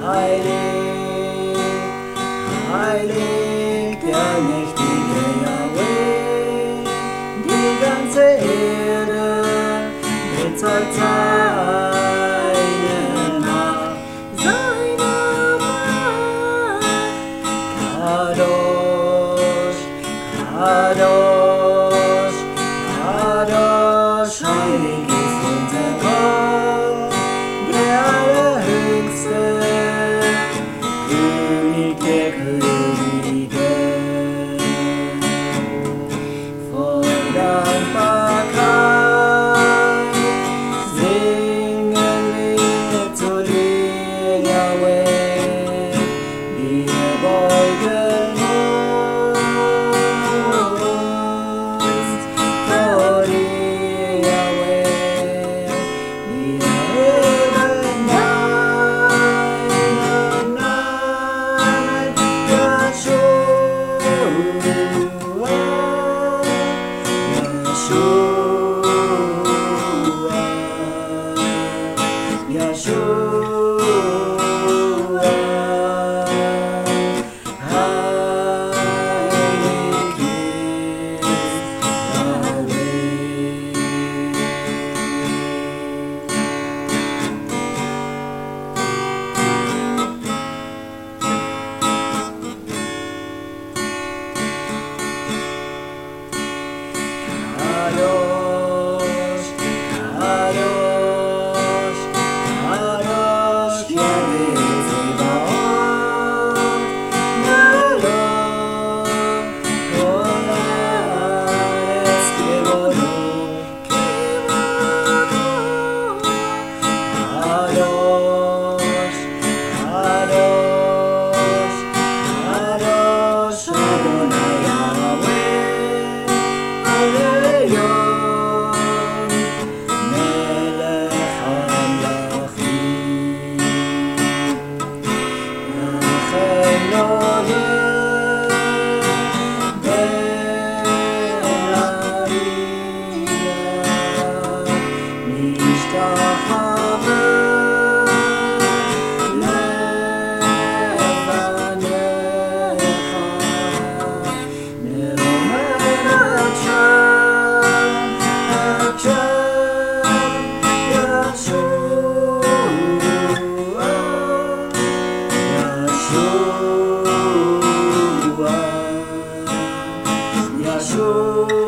Heilig, heilig, der mächtige Yahweh, die ganze Erde bezeugt seine Macht, Kadosh, Kadosh, Kadosh, heilig ist unser Gott, der Allerhöchste, König der Könige. Voll Dankbarkeit singen wir zu dir, Yahweh, wir beugen uns vor dir, Yahweh, wir heben deinen Namen, Yeshua, Yeshua, Yeshua, heilig ist Kadosh, Kadosh, Kadosh, Yahweh Zebaoth, Melech kol haaretz kvodo, Kadosh, Kadosh, Kadosh, Adonai Yahweh, Elyon, Melech HaMelachim, Lachem nodeh be'ariyah, nishtachaveh lefanecha, niromem Hashem, Yeshua, Yeshua, Yeshua.